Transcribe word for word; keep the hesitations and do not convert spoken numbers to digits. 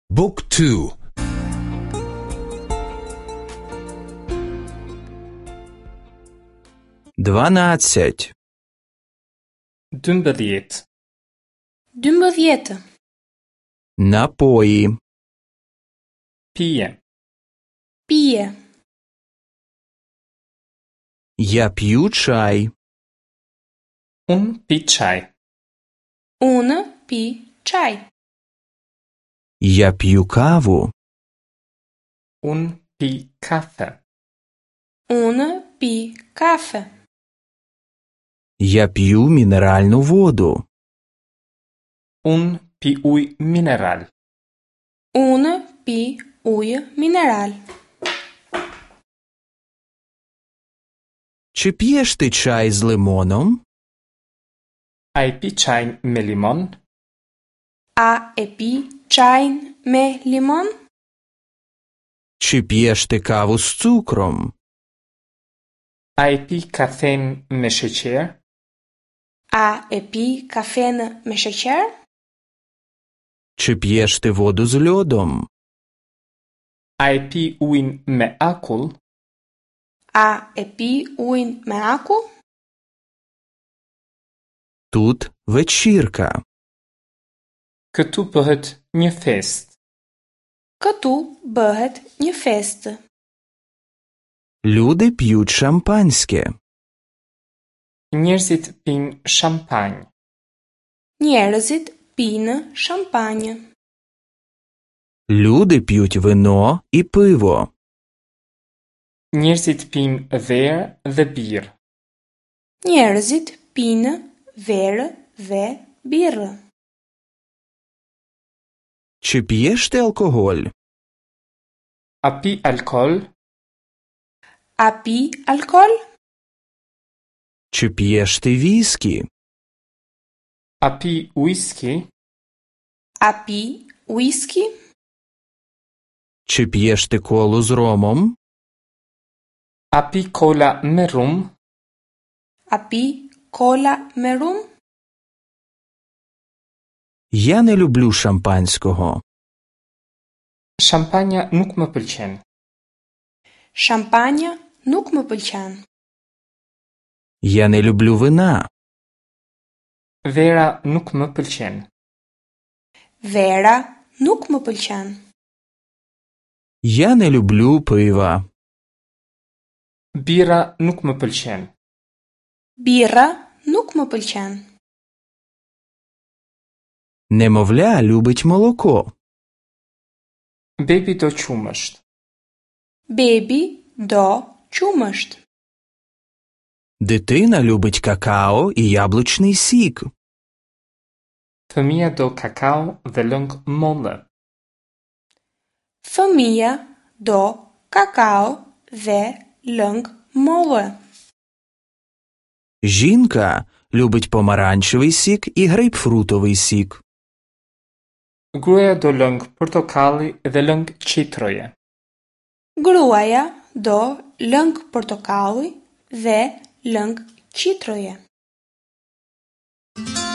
Book two. Дванадцять. Dymbëdhjetë. Dymbëdhjetë. Напої. Pije. Pije. Я п'ю чай. Unë pi çaj. Unë pi çaj. Я п'ю каву. Unë pi kafe. Unë pi kafe. Я п'ю мінеральну воду. Unë pi ujë mineral. Unë pi ujë mineral. Чи п'єш ти чай з лимоном? A i pi çajin me limon? A e pi çajin me limon? Чи п'єш ти каву з цукром? A i pi kafen me sheqer? A e pi kafen me sheqer? Чи п'єш ти воду з льодом? A i pi ujin me akull? A e pi ujin me akull? Тут вечірка. Këtu bëhet një fest. Këtu bëhet një festë. Люди п'ють шампанське. Njerëzit pinë shampanjë. Njerëzit pinë shampanjë. Люди п'ють вино і пиво. Njerëzit pinë verë dhe birë. Njerëzit pinë verë dhe birrë. Чи п'єш ти алкоголь? A pi alkool? A pi alkool? Чи п'єш ти віскі? A pi whisky? A pi whisky? Чи п'єш ти колу з ромом? A pi kola me rum? A pi kola me rum? Я не люблю шампанського. Shampanja nuk më pëlqen. Shampanja nuk më pëlqen. Я не люблю вина. Vera nuk më pëlqen. Vera nuk më pëlqen. Я не люблю пива. Bira nuk më pëlqen. Birra nuk më pëlqen. Немовля любить молоко. Bebi do qumësht. Bebi do qumësht. Дитина любить какао і яблучний сік. Fëmia do kakao dhe lëng molle. Fëmia do kakao dhe lëng molle. Жінка любить помаранчевий сік і грейпфрутовий сік. Gruaja do lëng portokalli dhe lëng qitroje. Gruaja do lëng portokalli dhe lëng qitroje.